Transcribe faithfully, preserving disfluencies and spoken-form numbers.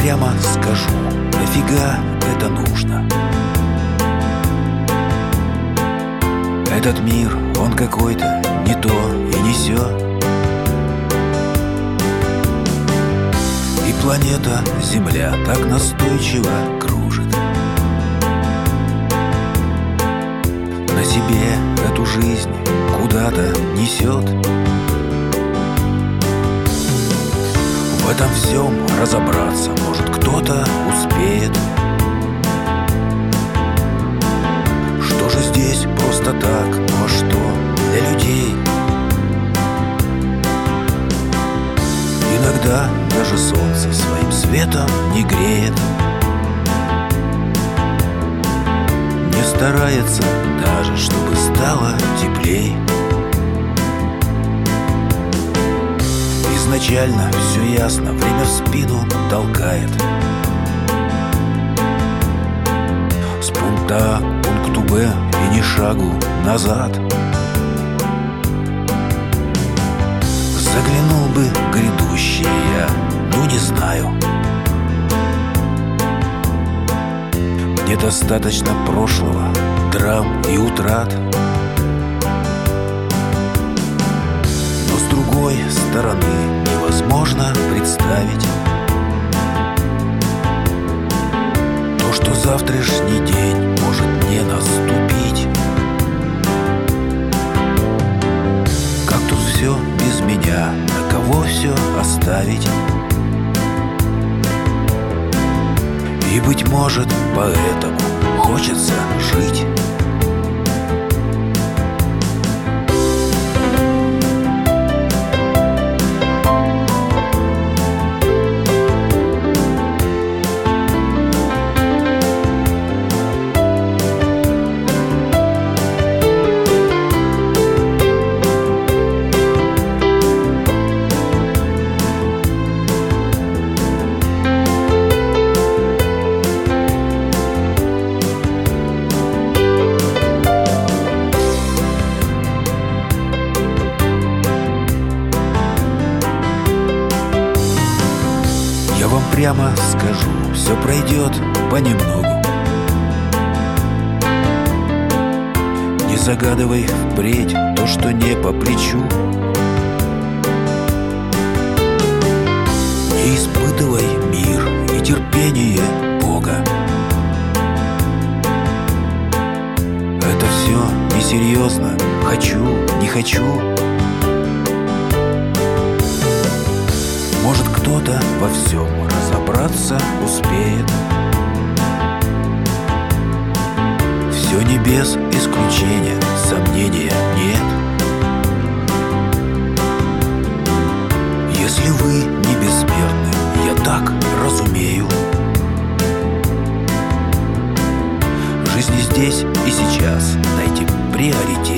прямо скажу, нафига это нужно? Этот мир, он какой-то не то и не сё. И планета Земля так настойчиво кружит, на себе эту жизнь куда-то несет. В этом всем разобраться, может, кто-то успеет. Что же здесь просто так, ну а что для людей? Иногда даже солнце своим светом не греет, не старается даже, чтобы стало теплей. Изначально все ясно, время в спину толкает. С пункта А к пункту Б и ни шагу назад. Заглянул бы в грядущее я, ну не знаю. Мне достаточно прошлого, драм и утрат. Но с другой стороны невозможно представить то, что завтрашний день может не наступить. Как тут все без меня, на кого все оставить? И, быть может, поэтому хочется жить. Я вам прямо скажу, все пройдет понемногу. Не загадывай впредь то, что не по плечу. Не испытывай мир и терпение Бога. Это все несерьезно, хочу, не хочу. Может, кто-то во всем разобраться успеет. Все не без исключения, сомнения нет. Если вы не бессмертны, я так разумею, жизни здесь и сейчас дайте приоритет.